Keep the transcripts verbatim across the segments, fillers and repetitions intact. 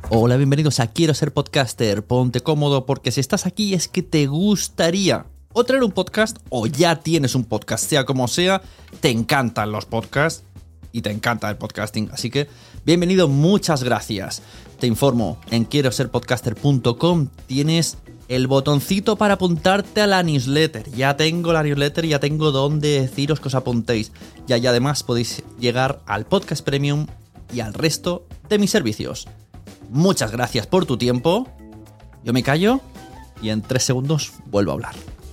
Hola, bienvenidos a Quiero Ser Podcaster. Ponte cómodo porque si estás aquí es que te gustaría o traer un podcast o ya tienes un podcast, sea como sea, te encantan los podcasts y te encanta el podcasting. Así que bienvenido, muchas gracias. Te informo, en quiero ser podcaster punto com tienes el botoncito para apuntarte a la newsletter. Ya tengo la newsletter, ya tengo donde deciros que os apuntéis. Ya y además podéis llegar al podcast premium y al resto de mis servicios. Muchas gracias por tu tiempo. Yo me callo y en tres segundos vuelvo a hablar.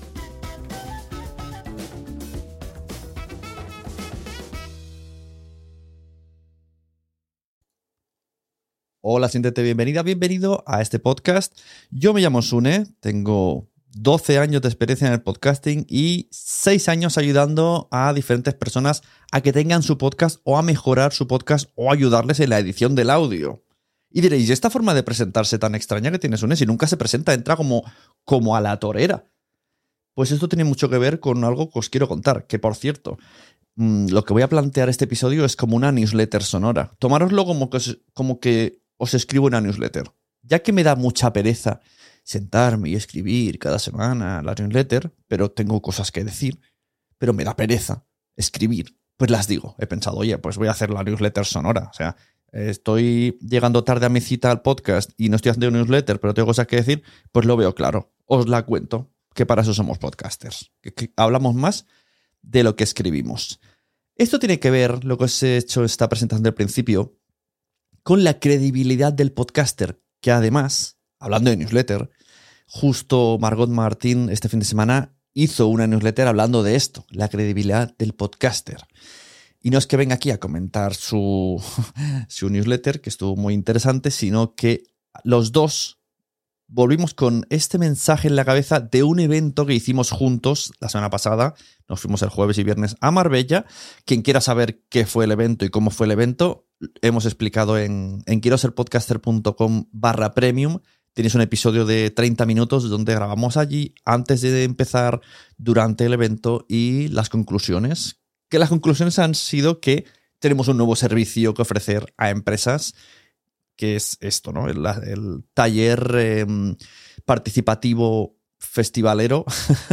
Hola, siéntete bienvenida, bienvenido a este podcast. Yo me llamo Sune, tengo doce años de experiencia en el podcasting y seis años ayudando a diferentes personas a que tengan su podcast o a mejorar su podcast o ayudarles en la edición del audio. Y diréis, ¿y esta forma de presentarse tan extraña que tiene Sune? Si nunca se presenta, entra como, como a la torera. Pues esto tiene mucho que ver con algo que os quiero contar, que por cierto, mmm, lo que voy a plantear este episodio es como una newsletter sonora. Tomároslo como que, os, como que os escribo una newsletter. Ya que me da mucha pereza sentarme y escribir cada semana la newsletter, pero tengo cosas que decir, pero me da pereza escribir, pues las digo. He pensado, oye, pues voy a hacer la newsletter sonora, o sea... Estoy llegando tarde a mi cita al podcast y no estoy haciendo un newsletter, pero tengo cosas que decir, pues lo veo claro. Os la cuento, que para eso somos podcasters. Que, que hablamos más de lo que escribimos. Esto tiene que ver, lo que os he hecho esta presentación del principio, con la credibilidad del podcaster, que además, hablando de newsletter, justo Margot Martín este fin de semana hizo una newsletter hablando de esto, la credibilidad del podcaster. Y no es que venga aquí a comentar su, su newsletter, que estuvo muy interesante, sino que los dos volvimos con este mensaje en la cabeza de un evento que hicimos juntos la semana pasada. Nos fuimos el jueves y viernes a Marbella. Quien quiera saber qué fue el evento y cómo fue el evento, hemos explicado en, en quiero ser podcaster punto com barra premium. Tienes un episodio de treinta minutos donde grabamos allí antes de empezar, durante el evento y las conclusiones. Que las conclusiones han sido que tenemos un nuevo servicio que ofrecer a empresas, que es esto, ¿no? El, el taller eh, participativo festivalero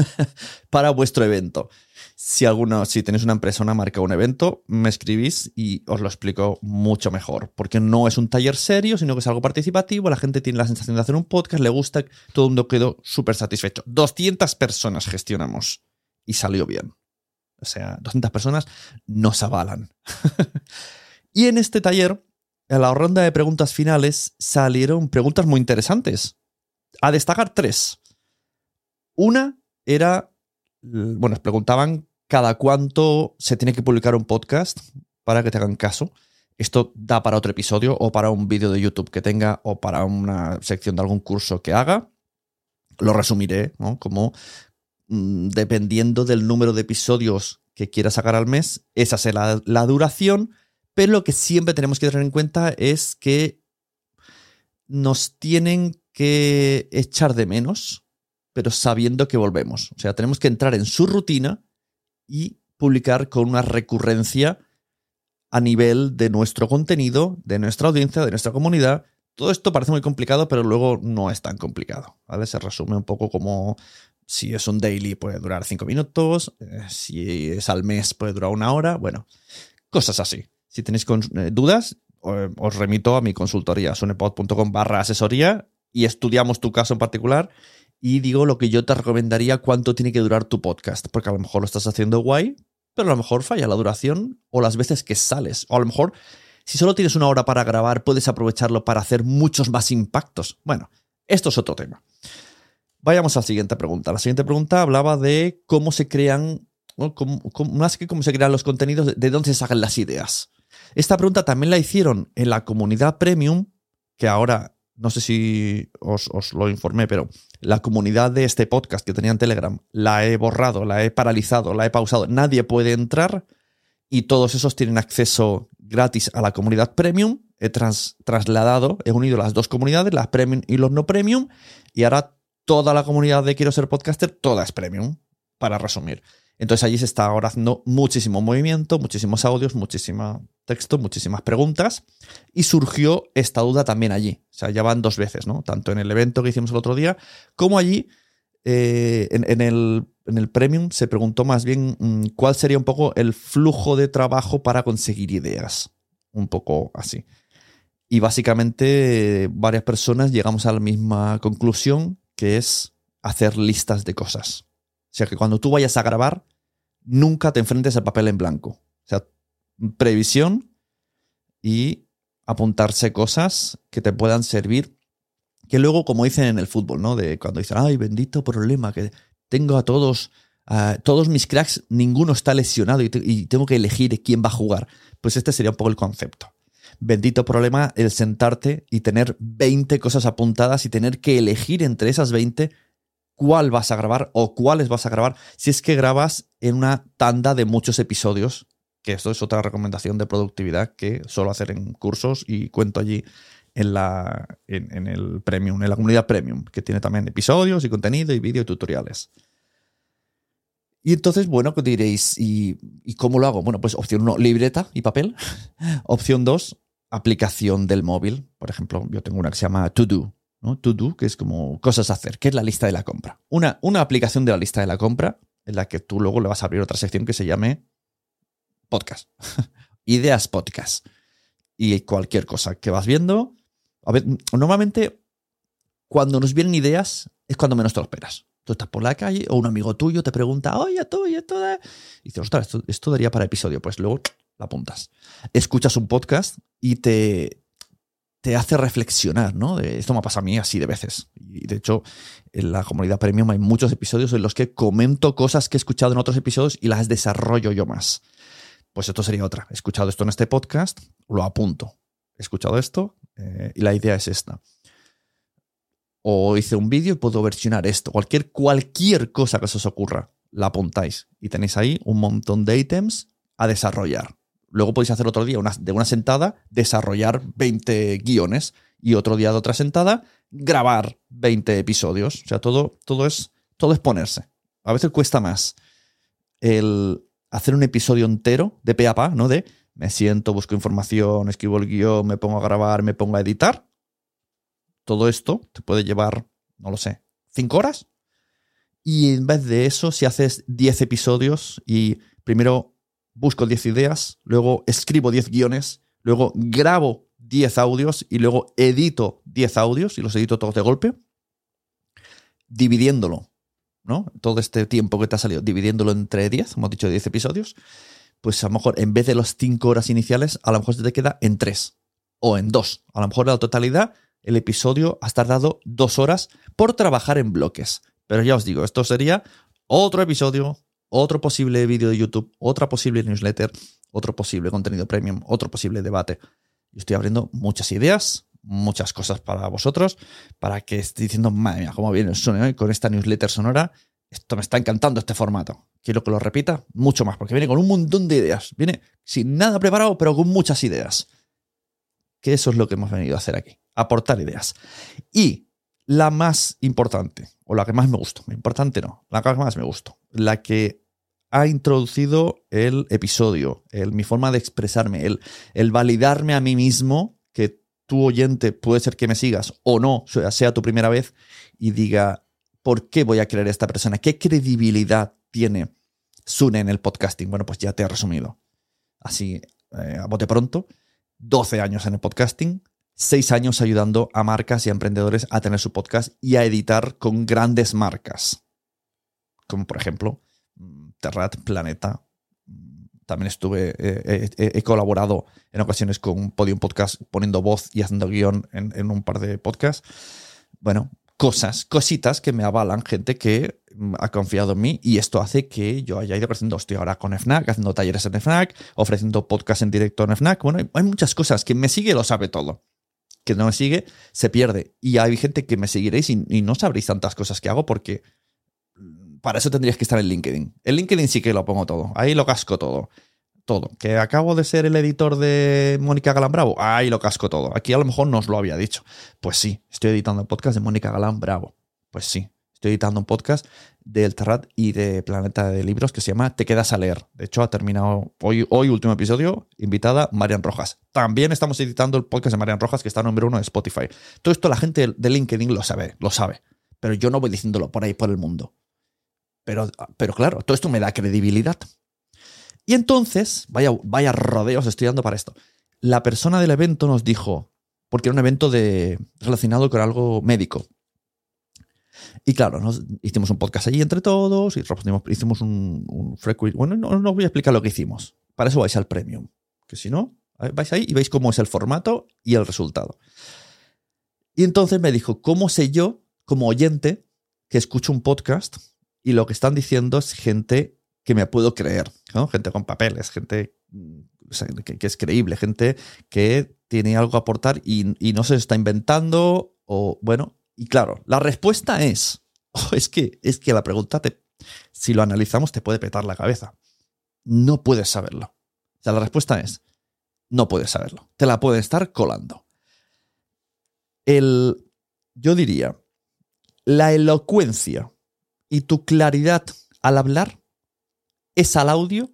para vuestro evento. Si alguno, si tenéis una empresa, una marca o un evento, me escribís y os lo explico mucho mejor. Porque no es un taller serio, sino que es algo participativo. La gente tiene la sensación de hacer un podcast, le gusta, todo el mundo quedó súper satisfecho. doscientas personas gestionamos y salió bien. O sea, doscientas personas nos avalan. Y en este taller, en la ronda de preguntas finales, salieron preguntas muy interesantes. A destacar tres. Una era, bueno, os preguntaban cada cuánto se tiene que publicar un podcast para que te hagan caso. Esto da para otro episodio o para un vídeo de YouTube que tenga o para una sección de algún curso que haga. Lo resumiré, ¿no? Como... dependiendo del número de episodios que quieras sacar al mes, esa será la duración, pero lo que siempre tenemos que tener en cuenta es que nos tienen que echar de menos, pero sabiendo que volvemos. O sea, tenemos que entrar en su rutina y publicar con una recurrencia a nivel de nuestro contenido, de nuestra audiencia, de nuestra comunidad. Todo esto parece muy complicado, pero luego no es tan complicado, ¿vale? Se resume un poco como... Si es un daily puede durar cinco minutos, eh, si es al mes puede durar una hora, bueno, cosas así. Si tenéis eh, dudas, eh, os remito a mi consultoría, sunepod punto com barra asesoría y estudiamos tu caso en particular y digo lo que yo te recomendaría cuánto tiene que durar tu podcast, porque a lo mejor lo estás haciendo guay, pero a lo mejor falla la duración o las veces que sales, o a lo mejor si solo tienes una hora para grabar puedes aprovecharlo para hacer muchos más impactos. Bueno, esto es otro tema. Vayamos a la siguiente pregunta. La siguiente pregunta hablaba de cómo se crean, ¿no? cómo, cómo, más que cómo se crean los contenidos, de dónde se sacan las ideas. Esta pregunta también la hicieron en la comunidad premium, que ahora, no sé si os, os lo informé, pero la comunidad de este podcast que tenía en Telegram la he borrado, la he paralizado, la he pausado. Nadie puede entrar y todos esos tienen acceso gratis a la comunidad premium. He trans, trasladado, he unido las dos comunidades, las premium y los no premium, y ahora toda la comunidad de Quiero Ser Podcaster, toda es premium, para resumir. Entonces allí se está ahora haciendo muchísimo movimiento, muchísimos audios, muchísimo texto, muchísimas preguntas. Y surgió esta duda también allí. O sea, ya van dos veces, ¿no? Tanto en el evento que hicimos el otro día, como allí eh, en, en, el, en el Premium se preguntó más bien mmm, cuál sería un poco el flujo de trabajo para conseguir ideas. Un poco así. Y básicamente varias personas llegamos a la misma conclusión, que es hacer listas de cosas. O sea, que cuando tú vayas a grabar, nunca te enfrentes al papel en blanco. O sea, previsión y apuntarse cosas que te puedan servir. Que luego, como dicen en el fútbol, ¿no? De cuando dicen, ay, bendito problema, que tengo a todos, a todos mis cracks, ninguno está lesionado y, te, y tengo que elegir quién va a jugar. Pues este sería un poco el concepto. Bendito problema el sentarte y tener veinte cosas apuntadas y tener que elegir entre esas veinte cuál vas a grabar o cuáles vas a grabar si es que grabas en una tanda de muchos episodios, que esto es otra recomendación de productividad que suelo hacer en cursos y cuento allí en, la, en, en el Premium, en la comunidad Premium, que tiene también episodios y contenido y vídeo y tutoriales. Y entonces, bueno, ¿qué diréis? ¿Y, ¿Y cómo lo hago? Bueno, pues opción uno, libreta y papel. Opción dos, aplicación del móvil. Por ejemplo, yo tengo una que se llama To Do, ¿no? To Do, que es como cosas a hacer, que es la lista de la compra. Una, una aplicación de la lista de la compra en la que tú luego le vas a abrir otra sección que se llame podcast. Ideas podcast. Y cualquier cosa que vas viendo. A ver, normalmente cuando nos vienen ideas es cuando menos te lo esperas. Tú estás por la calle o un amigo tuyo te pregunta, oye, tú, y esto de... Y dices, ostras, esto, esto daría para episodio. Pues luego la apuntas. Escuchas un podcast y te... te hace reflexionar, ¿no? Esto me ha pasado a mí así de veces. Y de hecho, en la comunidad Premium hay muchos episodios en los que comento cosas que he escuchado en otros episodios y las desarrollo yo más. Pues esto sería otra. He escuchado esto en este podcast, lo apunto. He escuchado esto eh, y la idea es esta. O hice un vídeo y puedo versionar esto. Cualquier, cualquier cosa que se os ocurra, la apuntáis. Y tenéis ahí un montón de ítems a desarrollar. Luego podéis hacer otro día una, de una sentada, desarrollar veinte guiones y otro día de otra sentada, grabar veinte episodios. O sea, todo, todo, es, todo es ponerse. A veces cuesta más el hacer un episodio entero de pe a pa, ¿no? De me siento, busco información, escribo el guión, me pongo a grabar, me pongo a editar. Todo esto te puede llevar, no lo sé, cinco horas. Y en vez de eso, si haces diez episodios y primero busco diez ideas, luego escribo diez guiones, luego grabo diez audios y luego edito diez audios y los edito todos de golpe, dividiéndolo, ¿no? Todo este tiempo que te ha salido, dividiéndolo entre diez, hemos dicho diez episodios, pues a lo mejor en vez de las cinco horas iniciales, a lo mejor se te queda en tres o en dos. A lo mejor en la totalidad el episodio has tardado dos horas por trabajar en bloques. Pero ya os digo, esto sería otro episodio, otro posible vídeo de YouTube, otra posible newsletter, otro posible contenido premium, otro posible debate. Yo estoy abriendo muchas ideas, muchas cosas para vosotros, para que estéis diciendo, madre mía, cómo viene el sonido, ¿eh? Con esta newsletter sonora. Esto me está encantando, este formato. Quiero que lo repita mucho más, porque viene con un montón de ideas. Viene sin nada preparado, pero con muchas ideas. Que eso es lo que hemos venido a hacer aquí. Aportar ideas. Y la más importante, o la que más me gustó, importante no, la que más me gustó, la que ha introducido el episodio, el, mi forma de expresarme, el, el validarme a mí mismo, que tu oyente puede ser que me sigas o no, sea, sea tu primera vez, y diga, ¿por qué voy a querer a esta persona? ¿Qué credibilidad tiene Sune en el podcasting? Bueno, pues ya te he resumido. Así, eh, a bote pronto, doce años en el podcasting, seis años ayudando a marcas y a emprendedores a tener su podcast y a editar con grandes marcas. Como por ejemplo, Terrat, Planeta. También estuve, eh, he, he colaborado en ocasiones con Podium Podcast poniendo voz y haciendo guión en, en un par de podcasts. Bueno, cosas, cositas que me avalan, gente que ha confiado en mí y esto hace que yo haya ido creciendo. Estoy ahora con FNAC, haciendo talleres en FNAC, ofreciendo podcast en directo en FNAC. Bueno, hay, hay muchas cosas. Quien me sigue lo sabe todo. Quien no me sigue se pierde. Y hay gente que me seguiréis y, y no sabréis tantas cosas que hago porque para eso tendrías que estar en LinkedIn. En LinkedIn sí que lo pongo todo. Ahí lo casco todo. Todo. Que acabo de ser el editor de Mónica Galán Bravo. Ahí lo casco todo. Aquí a lo mejor no os lo había dicho. Pues sí, estoy editando el podcast de Mónica Galán Bravo. Pues sí. estoy editando un podcast del Terrat y de Planeta de Libros que se llama Te quedas a leer. De hecho, ha terminado hoy, hoy último episodio, invitada Marian Rojas. También estamos editando el podcast de Marian Rojas, que está número uno de Spotify. Todo esto la gente de LinkedIn lo sabe, lo sabe. Pero yo no voy diciéndolo por ahí, por el mundo. Pero, pero claro, todo esto me da credibilidad. Y entonces, vaya, vaya rodeos estoy dando para esto. La persona del evento nos dijo, porque era un evento de, relacionado con algo médico. Y claro, nos hicimos un podcast allí entre todos y hicimos un, un frequent... Bueno, no, no os voy a explicar lo que hicimos. Para eso vais al Premium. Que si no, vais ahí y veis cómo es el formato y el resultado. Y entonces me dijo, ¿cómo sé yo, como oyente, que escucho un podcast y lo que están diciendo es gente que me puedo creer, ¿no? Gente con papeles, gente o sea, que, que es creíble, gente que tiene algo que aportar y, y no se está inventando o, bueno... Y claro, la respuesta es, oh, es que, es que la pregunta, te, si lo analizamos, te puede petar la cabeza. No puedes saberlo. O sea, la respuesta es, no puedes saberlo. Te la pueden estar colando. El, yo diría, la elocuencia y tu claridad al hablar es al audio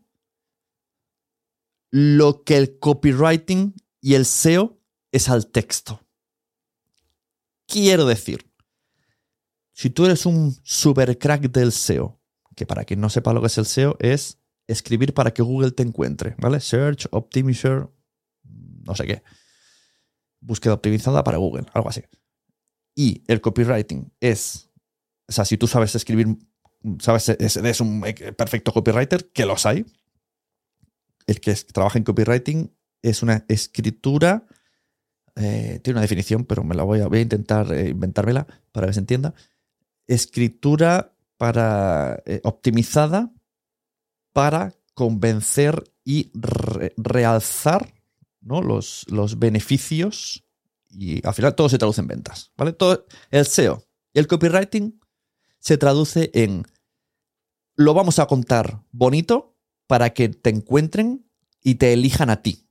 lo que el copywriting y el S E O es al texto. Quiero decir, si tú eres un super crack del S E O, que para quien no sepa lo que es el S E O, es escribir para que Google te encuentre, ¿vale? Search, Optimizer, no sé qué. Búsqueda optimizada para Google, algo así. Y el copywriting es, o sea, si tú sabes escribir, sabes, eres un perfecto copywriter, que los hay. El que trabaja en copywriting es una escritura... Eh, tiene una definición, pero me la voy a, voy a intentar eh, inventármela para que se entienda. Escritura para, eh, optimizada para convencer y re, realzar, ¿no? los, los beneficios y al final todo se traduce en ventas, ¿vale? Todo, el S E O y el copywriting se traduce en lo vamos a contar bonito para que te encuentren y te elijan a ti.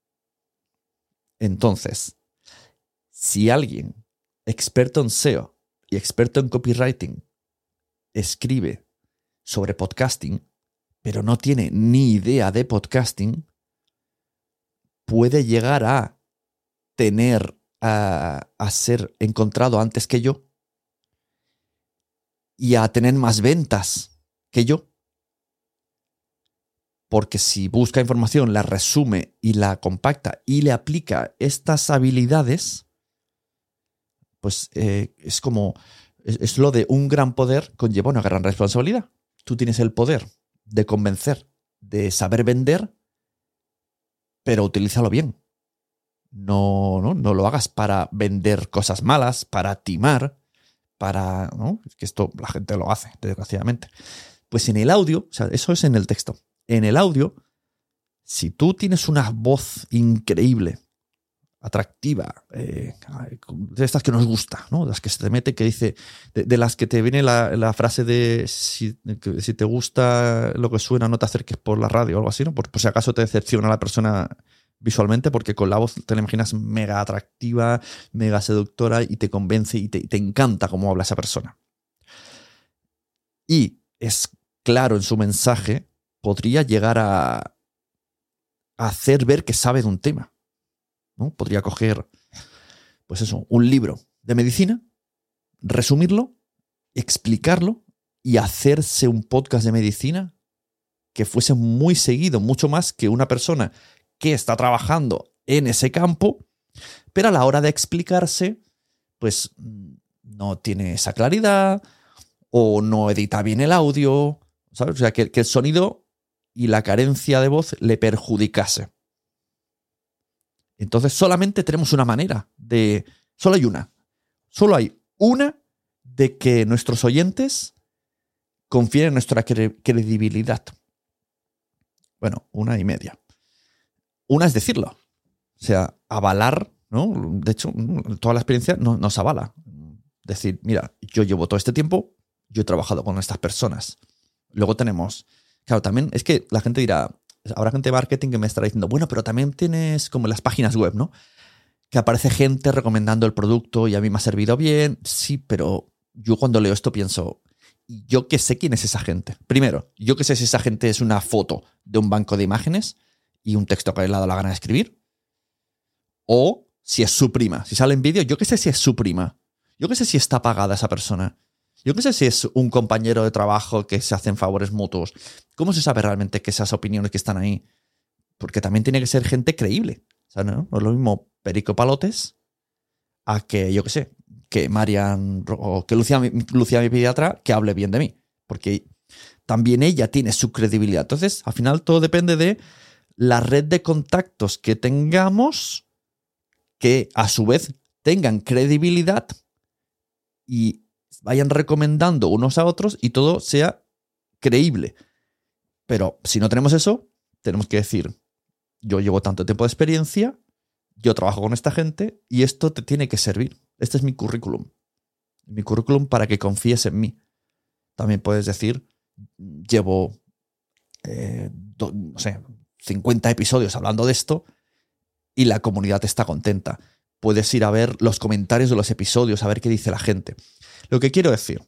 Entonces, si alguien experto en S E O y experto en copywriting escribe sobre podcasting, pero no tiene ni idea de podcasting, puede llegar a tener, a, a ser encontrado antes que yo y a tener más ventas que yo. Porque si busca información, la resume y la compacta y le aplica estas habilidades, pues eh, es como, es, es lo de un gran poder conlleva una gran responsabilidad. Tú tienes el poder de convencer, de saber vender, pero utilízalo bien. No, no, no lo hagas para vender cosas malas, para timar, para... ¿no? Es que esto la gente lo hace, desgraciadamente. Pues en el audio, o sea, eso es en el texto. En el audio, si tú tienes una voz increíble, atractiva, eh, de estas que nos gusta, ¿no? De las que se te mete, que dice, de, de las que te viene la, la frase de si, que, si te gusta lo que suena, no te acerques por la radio o algo así, ¿no? Por, por si acaso te decepciona la persona visualmente, porque con la voz te la imaginas mega atractiva, mega seductora y te convence y te, y te encanta cómo habla esa persona. Y es claro en su mensaje, podría llegar a, a hacer ver que sabe de un tema, ¿no? Podría coger, pues eso, un libro de medicina, resumirlo, explicarlo y hacerse un podcast de medicina que fuese muy seguido, mucho más que una persona que está trabajando en ese campo, pero a la hora de explicarse, pues no tiene esa claridad o no edita bien el audio, ¿sabes? O sea, que, que el sonido y la carencia de voz le perjudicase. Entonces solamente tenemos una manera de... Solo hay una. Solo hay una de que nuestros oyentes confíen en nuestra cre- credibilidad. Bueno, una y media. Una es decirlo. O sea, avalar, ¿no? De hecho, toda la experiencia nos, nos avala. Decir, mira, yo llevo todo este tiempo, yo he trabajado con estas personas. Luego tenemos... Claro, también es que la gente dirá, habrá gente de marketing que me estará diciendo, bueno, pero también tienes como las páginas web, ¿no? Que aparece gente recomendando el producto y a mí me ha servido bien. Sí, pero yo cuando leo esto pienso, yo que sé quién es esa gente. Primero, yo que sé si esa gente es una foto de un banco de imágenes y un texto que le ha dado la gana de escribir, o si es su prima. Si sale en vídeo, yo que sé si es su prima. Yo que sé si está pagada esa persona. Yo que sé si es un compañero de trabajo que se hacen favores mutuos. ¿Cómo se sabe realmente que esas opiniones que están ahí? Porque también tiene que ser gente creíble. O sea, no, no es lo mismo Perico Palotes a que, yo que sé, que Marian o que Lucía, Lucía, mi pediatra, que hable bien de mí. Porque también ella tiene su credibilidad. Entonces, al final todo depende de la red de contactos que tengamos, que a su vez tengan credibilidad y vayan recomendando unos a otros y todo sea creíble. Pero si no tenemos eso, tenemos que decir, yo llevo tanto tiempo de experiencia, yo trabajo con esta gente y esto te tiene que servir. Este es mi currículum. Mi currículum para que confíes en mí. También puedes decir, llevo, eh, do, no sé, cincuenta episodios hablando de esto y la comunidad está contenta. Puedes ir a ver los comentarios de los episodios, a ver qué dice la gente. Lo que quiero decir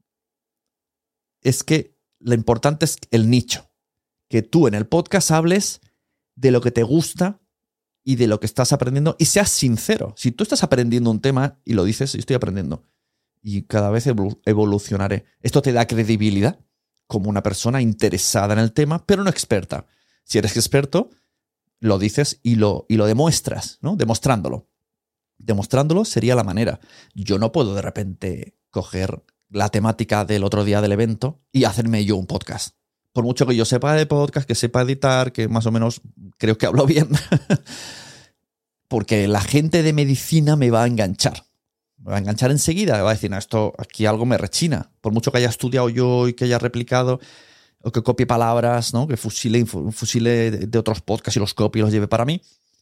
es que lo importante es el nicho. Que tú en el podcast hables de lo que te gusta y de lo que estás aprendiendo y seas sincero. Si tú estás aprendiendo un tema y lo dices, yo estoy aprendiendo y cada vez evolucionaré. Esto te da credibilidad como una persona interesada en el tema, pero no experta. Si eres experto, lo dices y lo, y lo demuestras, ¿no? Demostrándolo. Demostrándolo sería la manera. Yo no puedo de repente coger la temática del otro día del evento y hacerme yo un podcast. Por mucho que yo sepa de podcast, que sepa editar, que más o menos creo que hablo bien, porque la gente de medicina me va a enganchar. Me va a enganchar enseguida. Me va a decir, no, esto aquí algo me rechina. Por mucho que haya estudiado yo y que haya replicado, o que copie palabras, ¿no? Que fusile, fusile de otros podcasts y los copie y los lleve para mí.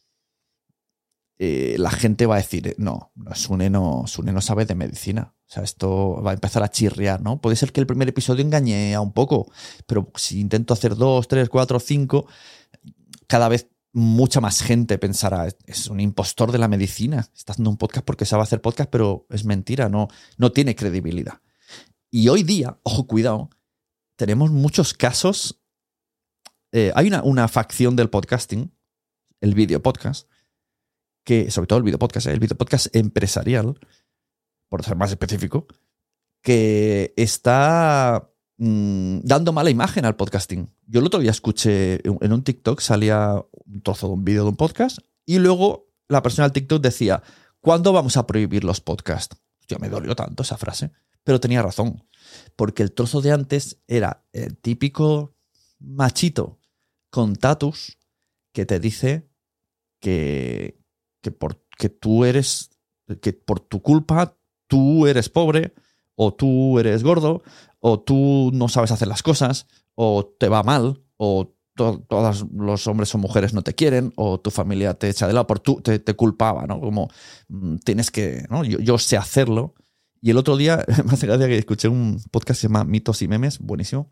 Eh, la gente va a decir, no, Sune no, Sune no sabe de medicina. O sea, esto va a empezar a chirriar, ¿no? Puede ser que el primer episodio engañe a un poco, pero si intento hacer dos, tres, cuatro, cinco, cada vez mucha más gente pensará, es un impostor de la medicina. Está haciendo un podcast porque sabe hacer podcast, pero es mentira, no, no tiene credibilidad. Y hoy día, ojo, cuidado, tenemos muchos casos. Eh, hay una, una facción del podcasting, el video podcast, que, sobre todo el video podcast, ¿eh? el video podcast empresarial, por ser más específico, que está mmm, dando mala imagen al podcasting. Yo el otro día escuché en un TikTok, salía un trozo de un vídeo de un podcast y luego la persona del TikTok decía, ¿cuándo vamos a prohibir los podcasts? Hostia, me dolió tanto esa frase, pero tenía razón, porque el trozo de antes era el típico machito con tatus que te dice que, que, por, que tú eres, que por tu culpa tú eres pobre, o tú eres gordo, o tú no sabes hacer las cosas, o te va mal, o to- todos los hombres o mujeres no te quieren, o tu familia te echa de lado, por tú te, te culpaba, ¿no? Como mmm, tienes que, ¿no? Yo, yo sé hacerlo. Y el otro día, me hace gracia que escuché un podcast que se llama Mitos y Memes, buenísimo,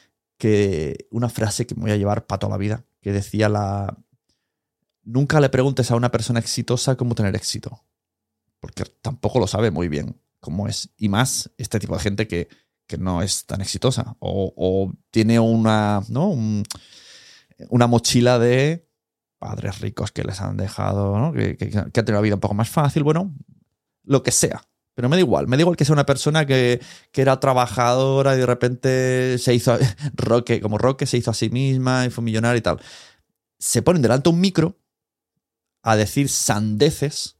que una frase que me voy a llevar para toda la vida, que decía la... Nunca le preguntes a una persona exitosa cómo tener éxito, porque tampoco lo sabe muy bien cómo es. Y más este tipo de gente que, que no es tan exitosa o, o tiene una, ¿no? Un, una mochila de padres ricos que les han dejado, ¿no? que, que, que han tenido la vida un poco más fácil, bueno, lo que sea. Pero me da igual, me da igual que sea una persona que, que era trabajadora y de repente se hizo, Roque, como Roque se hizo a sí misma y fue millonaria y tal. Se ponen delante de un micro a decir sandeces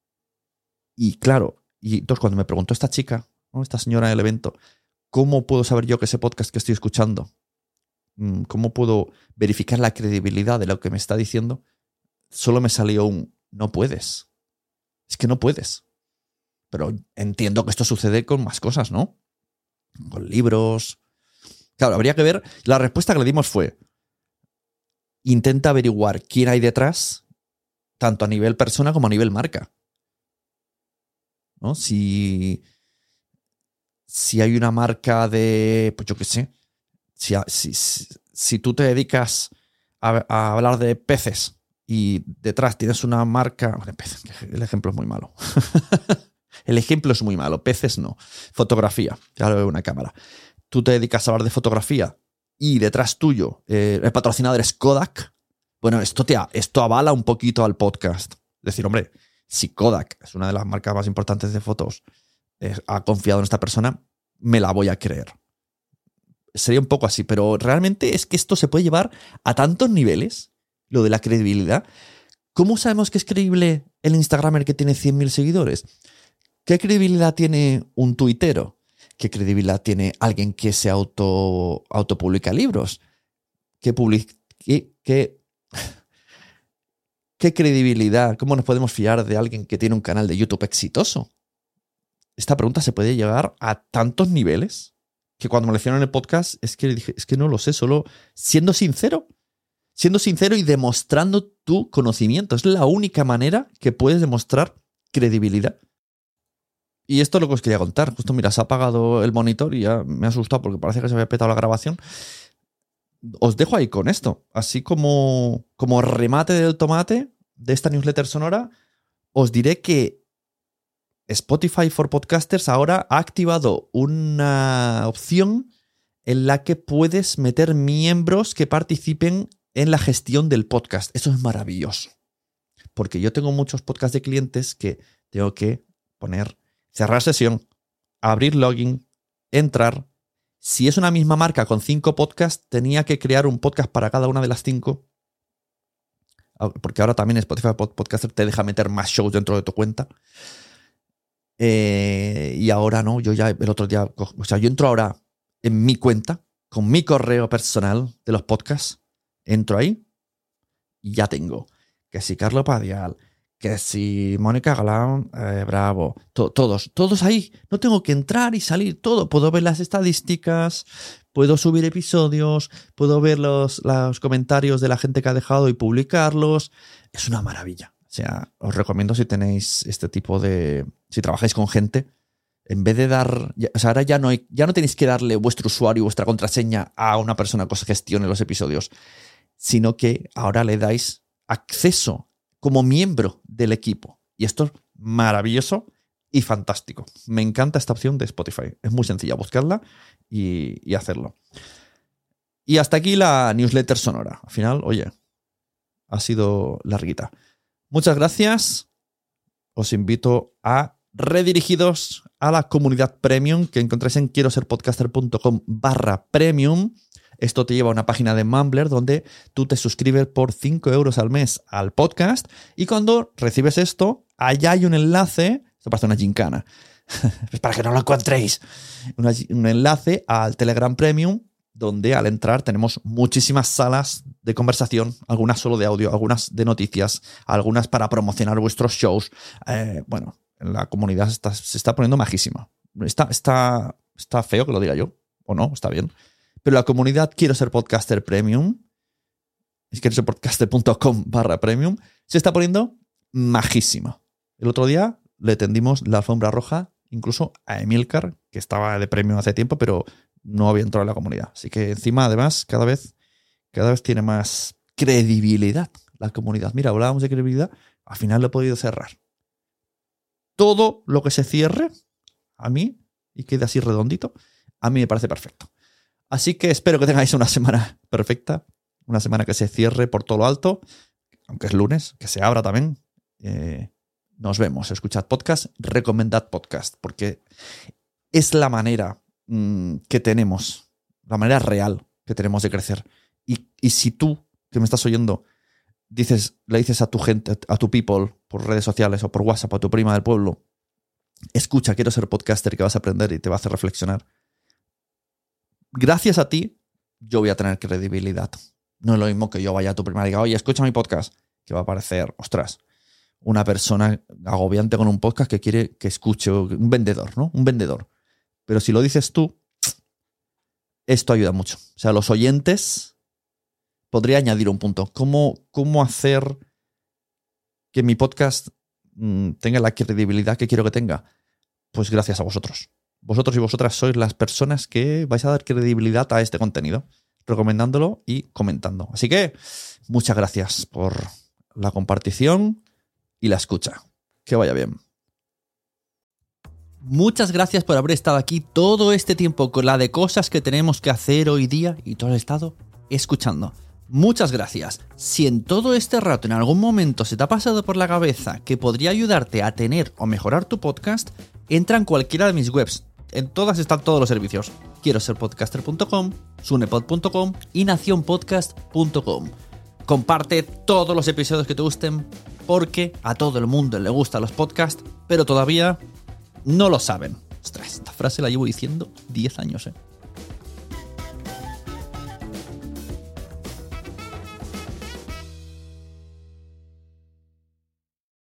y claro, y entonces cuando me preguntó esta chica, ¿no? Esta señora del evento, ¿cómo puedo saber yo que ese podcast que estoy escuchando, cómo puedo verificar la credibilidad de lo que me está diciendo? Solo me salió un, no puedes. Es que no puedes. Pero entiendo que esto sucede con más cosas, ¿no? Con libros. Claro, habría que ver. La respuesta que le dimos fue, intenta averiguar quién hay detrás, tanto a nivel persona como a nivel marca. ¿No? Si, si hay una marca de, pues yo qué sé, si, si, si, si tú te dedicas a, a hablar de peces y detrás tienes una marca, el ejemplo es muy malo, El ejemplo es muy malo, peces no. Fotografía, ya lo veo en una cámara. Tú te dedicas a hablar de fotografía y detrás tuyo eh, el patrocinador es Kodak. Bueno, esto, te, esto avala un poquito al podcast. Es decir, hombre, si Kodak es una de las marcas más importantes de fotos, eh, ha confiado en esta persona, me la voy a creer. Sería un poco así, pero realmente es que esto se puede llevar a tantos niveles, lo de la credibilidad. ¿Cómo sabemos que es creíble el Instagramer que tiene cien mil seguidores? ¿Qué credibilidad tiene un tuitero? ¿Qué credibilidad tiene alguien que se auto, autopublica libros? ¿Qué, public, qué, qué, ¿Qué credibilidad? ¿Cómo nos podemos fiar de alguien que tiene un canal de YouTube exitoso? Esta pregunta se puede llegar a tantos niveles que cuando me lo hicieron en el podcast es que dije, es que no lo sé, solo siendo sincero. Siendo sincero y demostrando tu conocimiento. Es la única manera que puedes demostrar credibilidad. Y esto es lo que os quería contar. Justo, mira, se ha apagado el monitor y ya me ha asustado porque parece que se había petado la grabación. Os dejo ahí con esto. Así como, como remate del tomate de esta newsletter sonora, os diré que Spotify for Podcasters ahora ha activado una opción en la que puedes meter miembros que participen en la gestión del podcast. Eso es maravilloso. Porque yo tengo muchos podcasts de clientes que tengo que poner, cerrar sesión, abrir login, entrar. Si es una misma marca con cinco podcasts, tenía que crear un podcast para cada una de las cinco. Porque ahora también Spotify Podcaster te deja meter más shows dentro de tu cuenta. Eh, y ahora no, yo ya el otro día, o sea, yo entro ahora en mi cuenta, con mi correo personal de los podcasts, entro ahí y ya tengo que si Carlo Padial, que si Mónica Galán, eh, Bravo, to- todos, todos ahí. No tengo que entrar y salir, todo. Puedo ver las estadísticas, puedo subir episodios, puedo ver los, los comentarios de la gente que ha dejado y publicarlos. Es una maravilla. O sea, os recomiendo si tenéis este tipo de... Si trabajáis con gente, en vez de dar... Ya, o sea, ahora ya no, hay, ya no tenéis que darle vuestro usuario y vuestra contraseña a una persona que os gestione los episodios, sino que ahora le dais acceso como miembro del equipo. Y esto es maravilloso y fantástico. Me encanta esta opción de Spotify. Es muy sencilla, buscarla y, y hacerlo. Y hasta aquí la newsletter sonora. Al final, oye, ha sido larguita. Muchas gracias. Os invito a redirigidos a la comunidad premium que encontráis en quiero ser podcaster punto com barra premium. Esto te lleva a una página de Mumbler donde tú te suscribes por cinco euros al mes al podcast y cuando recibes esto, allá hay un enlace, esto parece una gincana, para que no lo encontréis, una, un enlace al Telegram Premium donde al entrar tenemos muchísimas salas de conversación, algunas solo de audio, algunas de noticias, algunas para promocionar vuestros shows. Eh, bueno, la comunidad está, se está poniendo majísima. Está, está, está feo que lo diga yo, o no, está bien. Pero la comunidad quiero ser podcaster premium, es quiero ser podcaster punto com barra premium, se está poniendo majísima. El otro día le tendimos la alfombra roja incluso a Emilcar, que estaba de premium hace tiempo, pero no había entrado en la comunidad. Así que encima, además, cada vez, cada vez tiene más credibilidad la comunidad. Mira, hablábamos de credibilidad, al final lo he podido cerrar. Todo lo que se cierre, a mí, y quede así redondito, a mí me parece perfecto. Así que espero que tengáis una semana perfecta, una semana que se cierre por todo lo alto, aunque es lunes, que se abra también. Eh, nos vemos, escuchad podcast, recomendad podcast, porque es la manera mmm, que tenemos, la manera real que tenemos de crecer. Y, y si tú, que me estás oyendo, dices, le dices a tu gente, a tu people, por redes sociales o por WhatsApp, a tu prima del pueblo, escucha, quiero ser podcaster, que vas a aprender y te va a hacer reflexionar. Gracias a ti, yo voy a tener credibilidad. No es lo mismo que yo vaya a tu prima y diga, oye, escucha mi podcast, que va a parecer, ostras, una persona agobiante con un podcast que quiere que escuche, un vendedor, ¿no? Un vendedor. Pero si lo dices tú, esto ayuda mucho. O sea, los oyentes, podría añadir un punto. ¿Cómo, cómo hacer que mi podcast mmm, tenga la credibilidad que quiero que tenga? Pues gracias a vosotros. Vosotros y vosotras sois las personas que vais a dar credibilidad a este contenido, recomendándolo y comentando. Así que muchas gracias por la compartición y la escucha. Que vaya bien. Muchas gracias por haber estado aquí todo este tiempo con la de cosas que tenemos que hacer hoy día y todo el estado escuchando. Muchas gracias. Si en todo este rato en algún momento se te ha pasado por la cabeza que podría ayudarte a tener o mejorar tu podcast, entra en cualquiera de mis webs. En todas están todos los servicios. quiero ser podcaster punto com, sunepod punto com y nación podcast punto com. Comparte todos los episodios que te gusten porque a todo el mundo le gustan los podcasts, pero todavía no lo saben. Ostras, esta frase la llevo diciendo diez años, ¿eh?